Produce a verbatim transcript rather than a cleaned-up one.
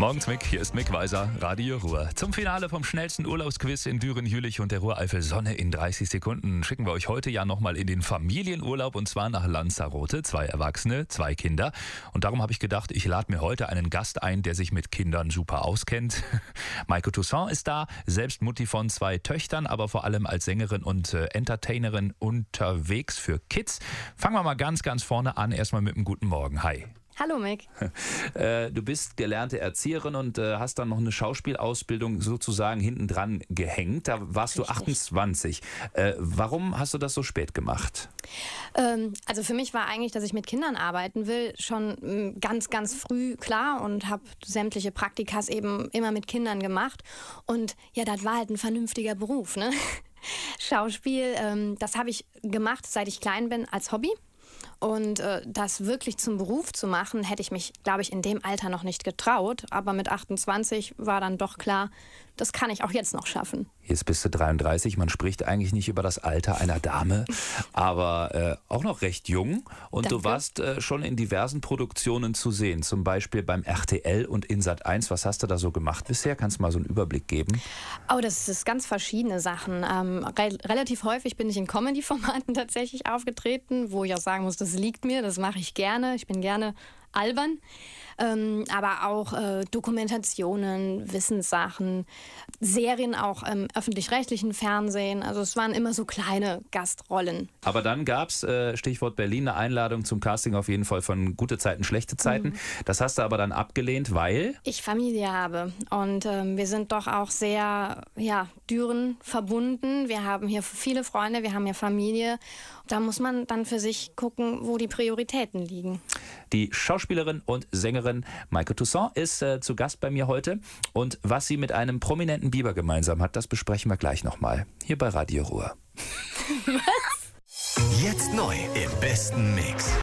Morgens Mick, hier ist Mick Weiser, Radio Ruhr. Zum Finale vom schnellsten Urlaubsquiz in Düren-Jülich und der Ruhreifel Sonne in dreißig Sekunden schicken wir euch heute ja nochmal in den Familienurlaub und zwar nach Lanzarote. Zwei Erwachsene, zwei Kinder. Und darum habe ich gedacht, ich lade mir heute einen Gast ein, der sich mit Kindern super auskennt. Maike Toussaint ist da, selbst Mutti von zwei Töchtern, aber vor allem als Sängerin und äh, Entertainerin unterwegs für Kids. Fangen wir mal ganz, ganz vorne an, erstmal mit einem guten Morgen. Hi. Hallo Mick. Äh, du bist gelernte Erzieherin und äh, hast dann noch eine Schauspielausbildung sozusagen hinten dran gehängt. Da warst Richtig. du achtundzwanzig. Äh, warum hast du das so spät gemacht? Ähm, also für mich war eigentlich, dass ich mit Kindern arbeiten will, schon mm, ganz, ganz früh klar und habe sämtliche Praktikas eben immer mit Kindern gemacht. Und ja, das war halt ein vernünftiger Beruf, ne? Schauspiel, ähm, das habe ich gemacht, seit ich klein bin, als Hobby. Und äh, das wirklich zum Beruf zu machen, hätte ich mich, glaube ich, in dem Alter noch nicht getraut. Aber mit achtundzwanzig war dann doch klar, das kann ich auch jetzt noch schaffen. Jetzt bist du dreiunddreißig, man spricht eigentlich nicht über das Alter einer Dame, aber äh, auch noch recht jung. Und Danke. Du warst äh, schon in diversen Produktionen zu sehen, zum Beispiel beim R T L und in Sat eins. Was hast du da so gemacht bisher? Kannst du mal so einen Überblick geben? Oh, das ist ganz verschiedene Sachen. Ähm, re relativ häufig bin ich in Comedy-Formaten tatsächlich aufgetreten, wo ich auch sagen muss, das liegt mir, das mache ich gerne. Ich bin gerne albern, ähm, aber auch äh, Dokumentationen, Wissenssachen, Serien auch im öffentlich-rechtlichen Fernsehen. Also es waren immer so kleine Gastrollen. Aber dann gab es, äh, Stichwort Berlin, eine Einladung zum Casting auf jeden Fall von Gute Zeiten, Schlechte Zeiten. Mhm. Das hast du aber dann abgelehnt, weil? Ich Familie habe und ähm, wir sind doch auch sehr, ja, Düren verbunden. Wir haben hier viele Freunde, wir haben hier Familie. Da muss man dann für sich gucken, wo die Prioritäten liegen. Die Schauspielerin und Sängerin Maike Toussaint ist äh, zu Gast bei mir heute. Und was sie mit einem prominenten Biber gemeinsam hat, das besprechen wir gleich nochmal. Hier bei Radio Ruhr. Was? Jetzt neu im besten Mix.